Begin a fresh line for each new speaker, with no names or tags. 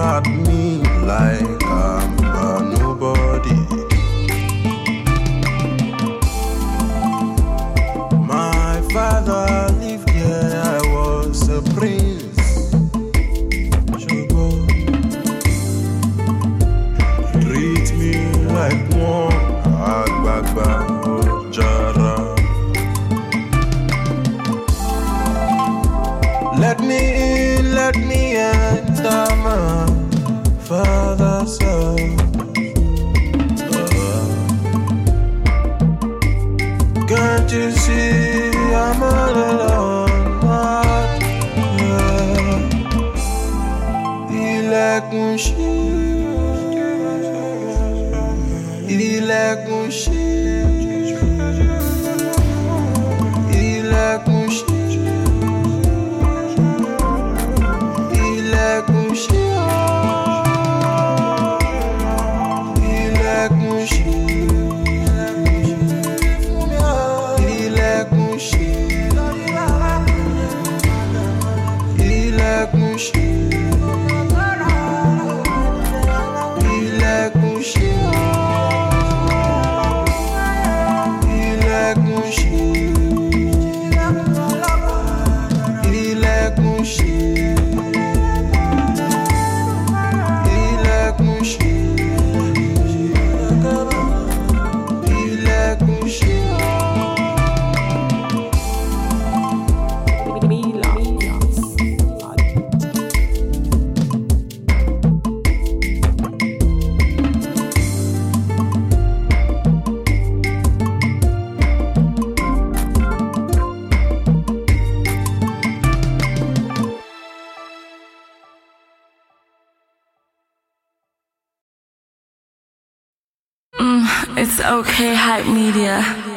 at me like I'm a nobody. My father lived here, I was a prince. Treat me like one Agbagba Ojara. Let me enter my father's house. Can't you see I'm all alone? Ilẹ̀kùn ṣí, ilẹ̀kùn ṣí, ilẹ̀kùn ṣí.
It's okay, Hype Media.